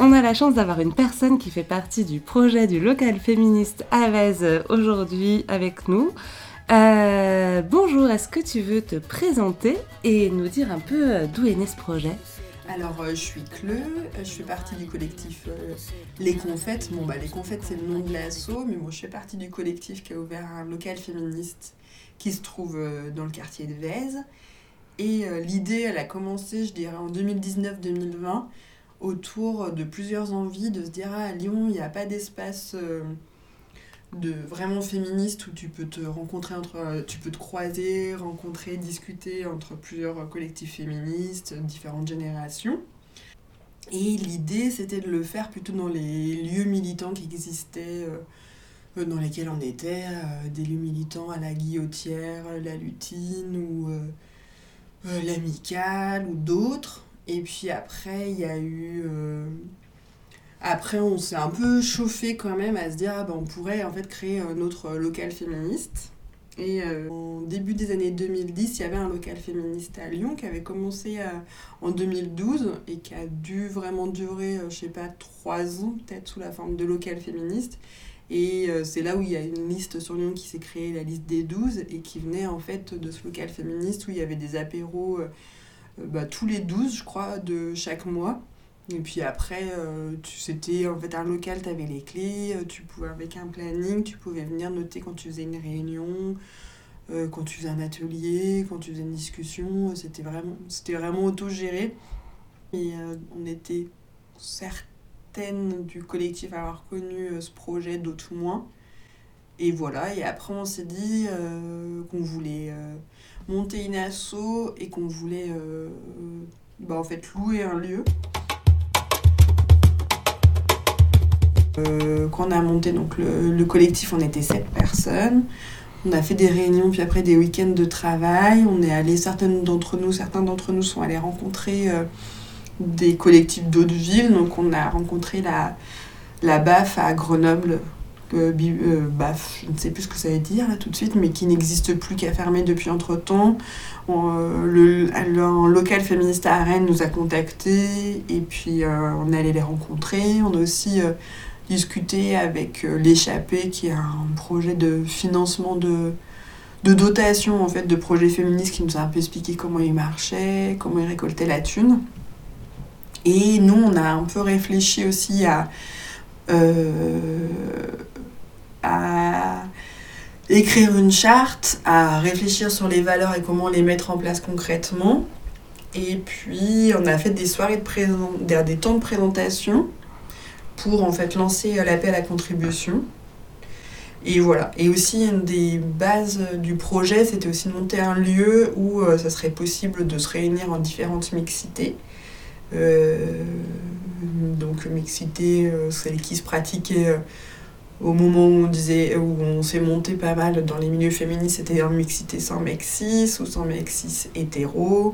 on a la chance d'avoir une personne qui fait partie du projet du local féministe Avez aujourd'hui avec nous. Bonjour, est-ce que tu veux te présenter et nous dire un peu d'où est né ce projet ? Alors, je suis Cleu, je fais partie du collectif Les Confettes. Les Confettes, c'est le nom de l'asso, mais je fais partie du collectif qui a ouvert un local féministe qui se trouve dans le quartier de Vaise. Et l'idée, elle a commencé, je dirais, en 2019-2020, autour de plusieurs envies de se dire à Lyon, il n'y a pas d'espace de vraiment féministe où tu peux te rencontrer tu peux te croiser, rencontrer, discuter entre plusieurs collectifs féministes, différentes générations. Et l'idée, c'était de le faire plutôt dans les lieux militants qui existaient, dans lesquels on était, des lieux militants à la Guillotière, la Lutine ou l'Amicale ou d'autres. Et puis après, il y a eu... Après, on s'est un peu chauffé quand même à se dire on pourrait en fait créer un autre local féministe. Et en début des années 2010, il y avait un local féministe à Lyon qui avait commencé en 2012 et qui a dû vraiment durer, 3 ans peut-être sous la forme de local féministe. Et c'est là où il y a une liste sur Lyon qui s'est créée, la liste des 12, et qui venait en fait de ce local féministe où il y avait des apéros tous les 12, je crois, de chaque mois. Et puis après, c'était en fait un local, tu avais les clés, tu pouvais, avec un planning, tu pouvais venir noter quand tu faisais une réunion, quand tu faisais un atelier, quand tu faisais une discussion. C'était vraiment autogéré. Et on était certaines du collectif à avoir connu ce projet, d'autres moins. Et voilà, et après on s'est dit qu'on voulait monter une asso et qu'on voulait louer un lieu. Quand on a monté donc, le collectif, on était 7 personnes. On a fait des réunions, puis après des week-ends de travail. On est allé, certains d'entre nous sont allés rencontrer des collectifs d'autres villes. Donc on a rencontré la BAF à Grenoble. BAF, je ne sais plus ce que ça veut dire là tout de suite, mais qui n'existe plus, qui a fermé depuis entre-temps. Un local féministe à Rennes nous a contactés et puis on est allé les rencontrer. On a aussi discuté avec l'Échappée, qui est un projet de financement de dotation en fait, de projets féministes, qui nous a un peu expliqué comment il marchait, comment il récoltait la thune. Et nous, on a un peu réfléchi aussi à écrire une charte, à réfléchir sur les valeurs et comment les mettre en place concrètement. Et puis, on a fait des soirées des temps de présentation pour en fait lancer l'appel à contribution. Et voilà. Et aussi, une des bases du projet, c'était aussi de monter un lieu où ça serait possible de se réunir en différentes mixités. Donc mixité, celle qui se pratiquait au moment où on s'est monté pas mal dans les milieux féministes, c'était en mixité sans mec cis ou sans mec cis hétéro.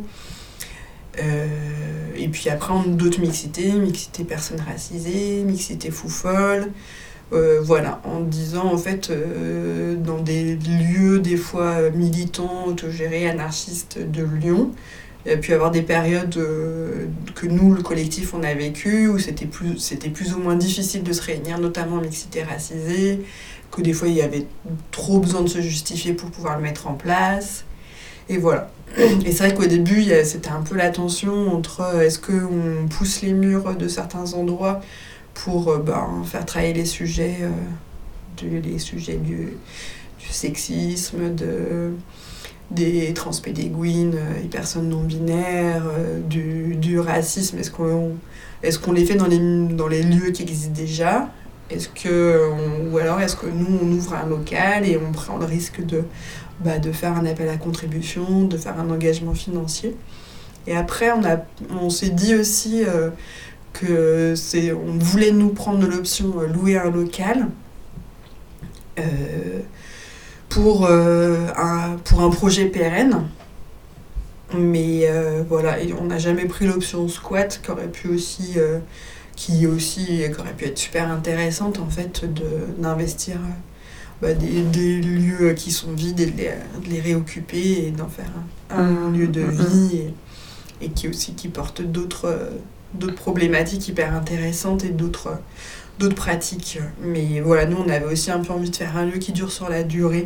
Et puis après d'autres mixités, mixité personnes racisées, mixité fou-folle. Voilà, en disant en fait dans des lieux des fois militants, autogérés, anarchistes de Lyon. Il y a pu y avoir des périodes que nous, le collectif, on a vécues, où c'était plus ou moins difficile de se réunir, notamment en mixité racisée, que des fois il y avait trop besoin de se justifier pour pouvoir le mettre en place. Et voilà. Et c'est vrai qu'au début, c'était un peu la tension entre est-ce qu'on pousse les murs de certains endroits pour faire travailler les sujets du sexisme, des transpédéguines, des personnes non binaires, du racisme. Est-ce qu'on les fait dans les lieux qui existent déjà ? Ou alors est-ce que nous on ouvre un local et on prend le risque de faire un appel à contribution, de faire un engagement financier ? Et après on s'est dit aussi on voulait nous prendre l'option louer un local pour un projet pérenne. Mais voilà, et on n'a jamais pris l'option squat qui aurait pu être super intéressante en fait, d'investir des lieux qui sont vides et de les réoccuper et d'en faire un lieu de vie et qui porte d'autres d'autres problématiques hyper intéressantes et d'autres pratiques. Mais voilà, nous, on avait aussi un peu envie de faire un lieu qui dure sur la durée.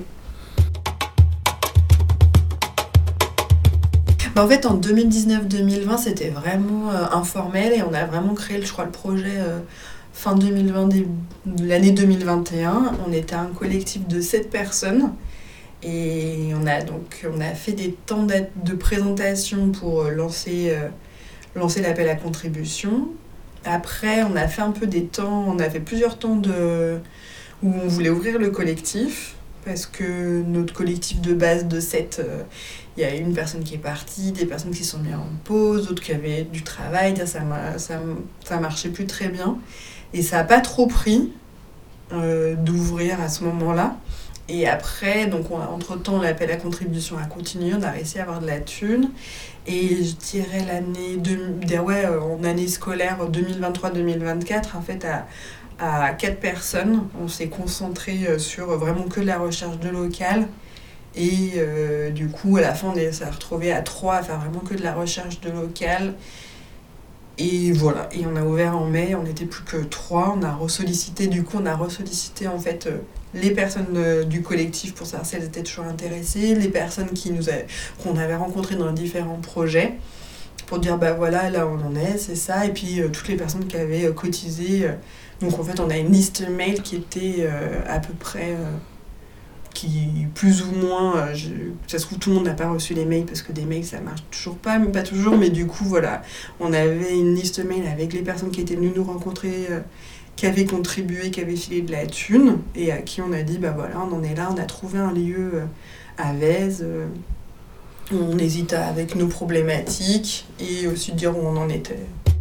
En fait, en 2019-2020, c'était vraiment informel et on a vraiment créé, je crois, le projet fin 2020, l'année 2021. On était un collectif de 7 personnes et on a fait des temps de présentation pour lancer l'appel à contribution. Après, on a fait un peu on a fait plusieurs temps où on voulait ouvrir le collectif. Parce que notre collectif de base de 7, il y a une personne qui est partie, des personnes qui se sont mises en pause, d'autres qui avaient du travail, ça marchait plus très bien. Et ça n'a pas trop pris d'ouvrir à ce moment-là. Et après, donc entre-temps, l'appel à contribution a continué, on a réussi à avoir de la thune. Et je dirais en année scolaire 2023-2024, en fait, à 4 personnes, on s'est concentré sur vraiment que de la recherche de local. Et du coup, à la fin, on s'est retrouvés à 3 à faire vraiment que de la recherche de local. Et voilà, et on a ouvert en mai, on n'était plus que 3. On a ressollicité en fait les personnes du collectif pour savoir si elles étaient toujours intéressées, les personnes qu'on avait rencontrées dans différents projets, pour dire voilà, là on en est, c'est ça, et puis toutes les personnes qui avaient cotisé. Donc en fait, on a une liste mail qui était à peu près, qui plus ou moins, ça se trouve tout le monde n'a pas reçu les mails parce que des mails ça marche toujours pas, mais pas toujours, mais du coup voilà, on avait une liste mail avec les personnes qui étaient venues nous rencontrer, qui avaient contribué, qui avaient filé de la thune, et à qui on a dit voilà, on en est là, on a trouvé un lieu à Vèze, on hésite avec nos problématiques et aussi dire où on en était.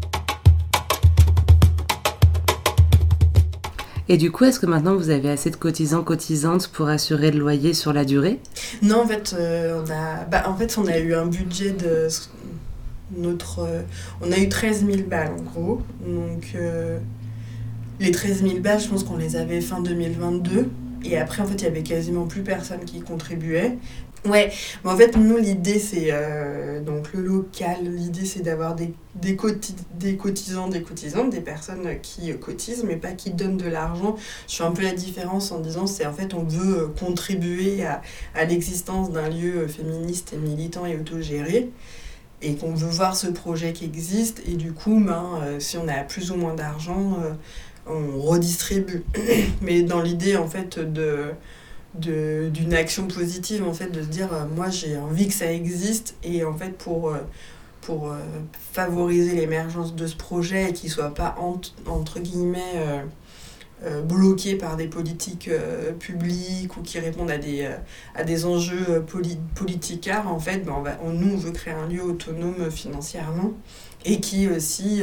Et du coup, est-ce que maintenant vous avez assez de cotisantes pour assurer le loyer sur la durée ? Non, en fait, on a eu un budget on a eu 13 000 balles en gros. Donc, les 13 000 balles, je pense qu'on les avait fin 2022. Et après, en fait, il y avait quasiment plus personne qui contribuait. Ouais, mais en fait, nous, l'idée, c'est donc le local. L'idée, c'est d'avoir des cotisants, des cotisantes, des personnes qui cotisent, mais pas qui donnent de l'argent. Je fais un peu la différence en disant, c'est en fait, on veut contribuer à l'existence d'un lieu féministe et militant et autogéré, et qu'on veut voir ce projet qui existe. Et du coup, si on a plus ou moins d'argent, on redistribue. Mais dans l'idée, en fait, d'une action positive, en fait, de se dire moi j'ai envie que ça existe, et en fait pour favoriser l'émergence de ce projet et qu'il soit pas entre guillemets bloqué par des politiques publiques ou qui répondent à des enjeux politicards, en fait nous on veut créer un lieu autonome financièrement et qui aussi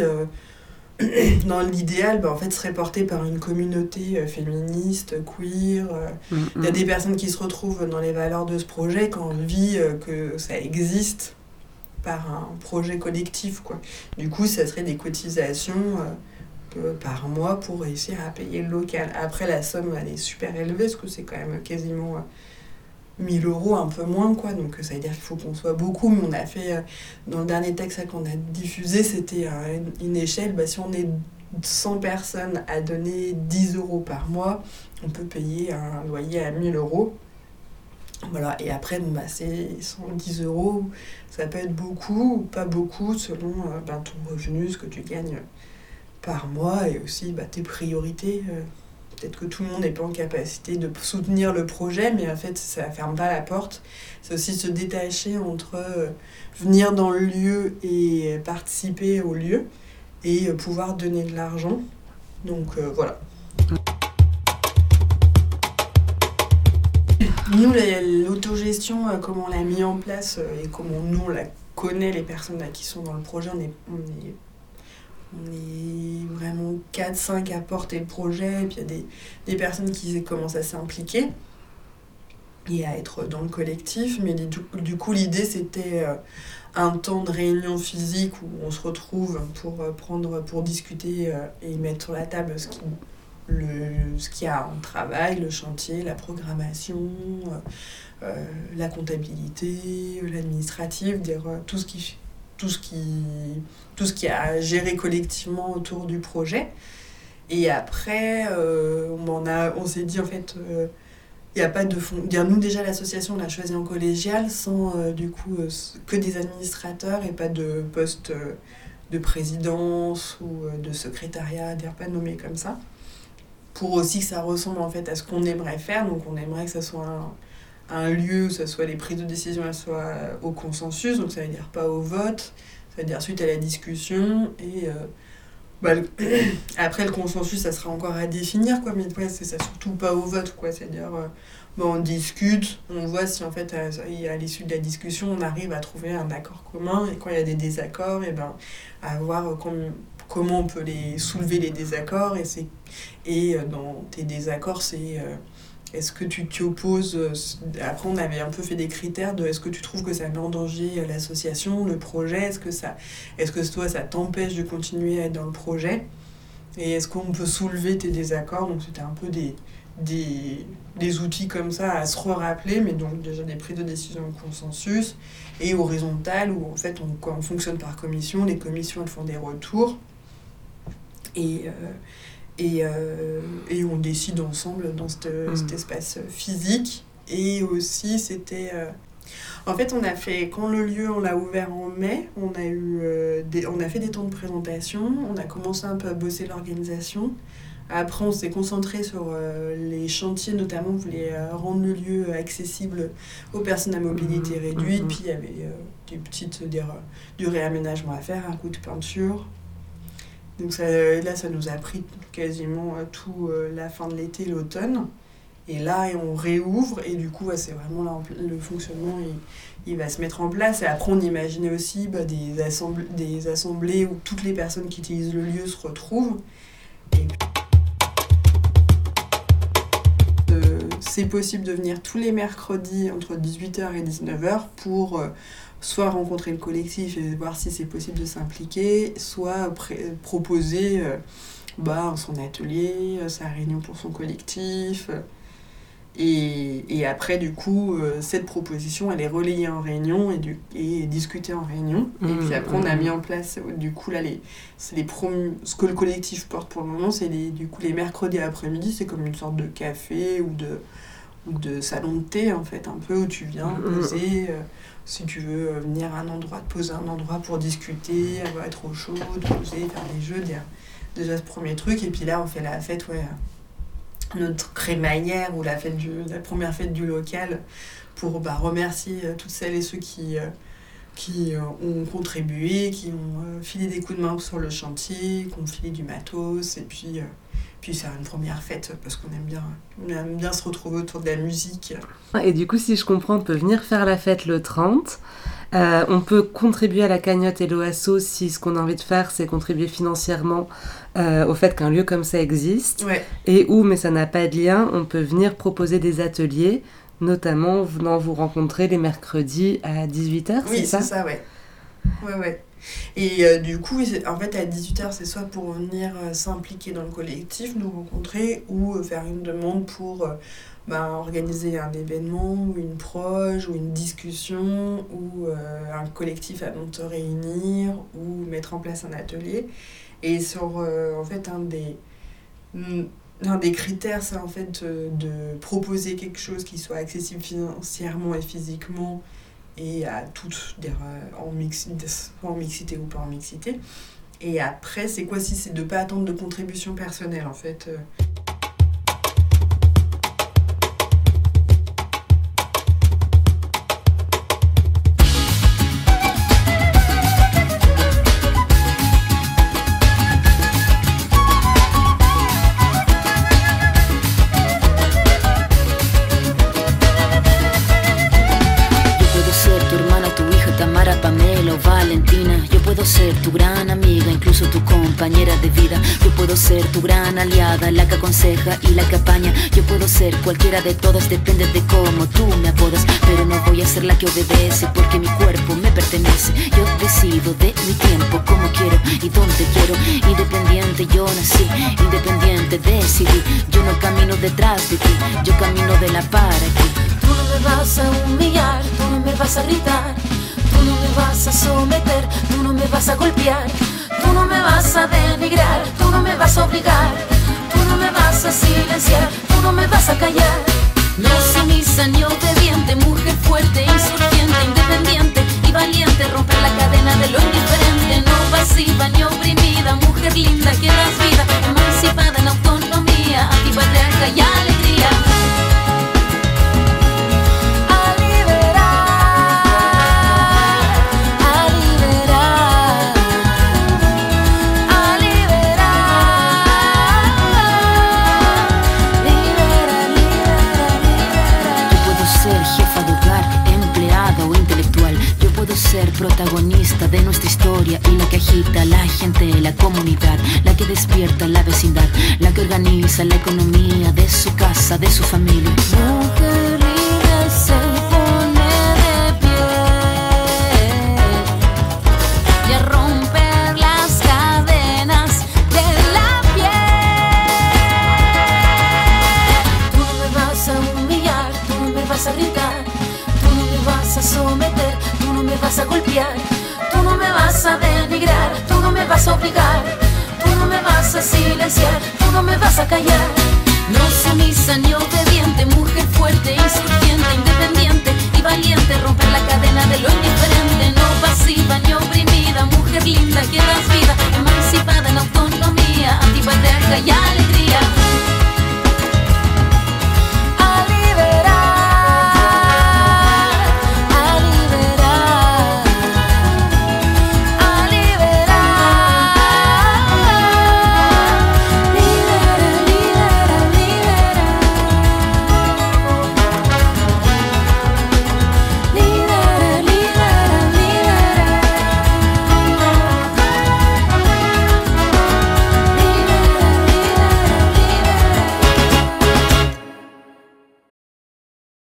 dans l'idéal, en fait, serait porté par une communauté féministe, queer. Il y a des personnes qui se retrouvent dans les valeurs de ce projet, qui ont envie que ça existe par un projet collectif, quoi. Du coup, ça serait des cotisations par mois pour réussir à payer le local. Après, la somme, elle est super élevée, parce que c'est quand même quasiment 1 000 €, un peu moins, quoi. Donc ça veut dire qu'il faut qu'on soit beaucoup, mais on a fait, dans le dernier texte qu'on a diffusé, c'était une échelle, si on est 100 personnes à donner 10 € par mois, on peut payer un loyer à 1 000 €. Voilà, et après, c'est 110 €, ça peut être beaucoup ou pas beaucoup, selon ton revenu, ce que tu gagnes par mois, et aussi tes priorités. Peut-être que tout le monde n'est pas en capacité de soutenir le projet, mais en fait, ça ne ferme pas la porte. C'est aussi se détacher entre venir dans le lieu et participer au lieu et pouvoir donner de l'argent. Donc voilà. Nous, l'autogestion, comment on l'a mis en place et comment nous, on la connaît, les personnes qui sont dans le projet, on est vraiment 4-5 à porter le projet, et puis il y a des personnes qui commencent à s'impliquer et à être dans le collectif. Mais du coup, l'idée, c'était un temps de réunion physique où on se retrouve pour discuter et mettre sur la table ce qu'il y a en travail, le chantier, la programmation, la comptabilité, l'administratif, tout tout ce qui a géré collectivement autour du projet. Et après, on s'est dit, en fait, il n'y a pas de fond. Nous, déjà, l'association, on l'a choisi en collégial, sans, que des administrateurs et pas de poste de présidence ou de secrétariat, pas nommé comme ça. Pour aussi que ça ressemble, en fait, à ce qu'on aimerait faire. Donc, on aimerait que ça soit un lieu où ça soit les prises de décision, elles soient au consensus. Donc, ça veut dire pas au vote, ça veut dire suite à la discussion. Et après, le consensus, ça sera encore à définir, quoi, mais c'est ça, surtout pas au vote, quoi. C'est-à-dire, on discute, on voit si, en fait, à l'issue de la discussion, on arrive à trouver un accord commun, et quand il y a des désaccords, à voir comment on peut soulever les désaccords, et dans tes désaccords, c'est... est-ce que tu t'y opposes? Après, on avait un peu fait des critères de est-ce que tu trouves que ça met en danger l'association, le projet? Est-ce que toi, ça t'empêche de continuer à être dans le projet? Et est-ce qu'on peut soulever tes désaccords? Donc, c'était un peu des outils comme ça à se rappeler, mais donc déjà des prises de décision au consensus et horizontal, où en fait, quand on fonctionne par commission, les commissions, elles font des retours. Et on décide ensemble dans cet espace physique. Et aussi, c'était... En fait, quand le lieu, on l'a ouvert en mai, on a fait des temps de présentation, on a commencé un peu à bosser l'organisation. Après, on s'est concentré sur les chantiers, notamment, on voulait rendre le lieu accessible aux personnes à mobilité réduite. Puis, il y avait du réaménagement à faire, un coup de peinture. Donc ça nous a pris quasiment tout la fin de l'été, l'automne. Et là, on réouvre, et du coup, c'est vraiment là, le fonctionnement, il va se mettre en place. Et après, on imaginait aussi des assemblées où toutes les personnes qui utilisent le lieu se retrouvent. Et c'est possible de venir tous les mercredis entre 18h et 19h pour... soit rencontrer le collectif et voir si c'est possible de s'impliquer, soit proposer son atelier, sa réunion pour son collectif. Et après, du coup, cette proposition, elle est relayée en réunion et discutée en réunion. Et puis après, on a mis en place, du coup, là, ce que le collectif porte pour le moment, c'est les mercredis après-midi, c'est comme une sorte de café ou de salon de thé, en fait, un peu, où tu viens poser... si tu veux venir à poser un endroit pour discuter, être au chaud, poser, faire des jeux, déjà ce premier truc. Et puis là, on fait la fête, notre crémaillère ou la première fête du local pour remercier toutes celles et ceux qui ont contribué, qui ont filé des coups de main sur le chantier, qui ont filé du matos. Et puis c'est une première fête parce qu'on aime bien se retrouver autour de la musique. Et du coup, si je comprends, on peut venir faire la fête le 30. On peut contribuer à la cagnotte et l'OASO si ce qu'on a envie de faire, c'est contribuer financièrement au fait qu'un lieu comme ça existe. Ouais. Mais ça n'a pas de lien, on peut venir proposer des ateliers, notamment venant vous rencontrer les mercredis à 18h, oui, c'est ça? Oui, c'est ça, ouais. Et du coup, en fait, à 18h, c'est soit pour venir s'impliquer dans le collectif, nous rencontrer, ou faire une demande pour organiser un événement, ou une proje, ou une discussion, ou un collectif à te réunir, ou mettre en place un atelier. Et sur, en fait, un des critères, c'est en fait de proposer quelque chose qui soit accessible financièrement et physiquement, et à toutes, en mixité ou pas en mixité. Et après, c'est quoi si c'est de ne pas attendre de contribution personnelle, en fait. Compañera de vida, yo puedo ser tu gran aliada, la que aconseja y la que apaña. Yo puedo ser cualquiera de todas, depende de cómo tú me apodas. Pero no voy a ser la que obedece, porque mi cuerpo me pertenece. Yo decido de mi tiempo, como quiero y donde quiero. Independiente yo nací, independiente decidí. Yo no camino detrás de ti, yo camino de la para aquí. Tú no me vas a humillar, tú no me vas a gritar, tú no me vas a someter, tú me vas a golpear, tú no me vas a denigrar, tú no me vas a obligar, tú no me vas a silenciar, tú no me vas a callar. No sumisa ni obediente, mujer fuerte, insurgente, independiente y valiente, romper la cadena de lo indiferente, no pasiva ni oprimida, mujer linda que das vida, emancipada en autonomía, antipatriarca y alegría. Ser protagonista de nuestra historia y la que agita la gente, la comunidad, la que despierta la vecindad, la que organiza la economía de su casa, de su familia. Mujer libre se pone de pie y a romper las cadenas de la piel. Tú no me vas a humillar, tú no me vas a gritar, tú no me vas a someter, tú no me vas a golpear, tú no me vas a denigrar, tú no me vas a obligar, tú no me vas a silenciar, tú no me vas a callar. No sumisa ni obediente, mujer fuerte, insurgente,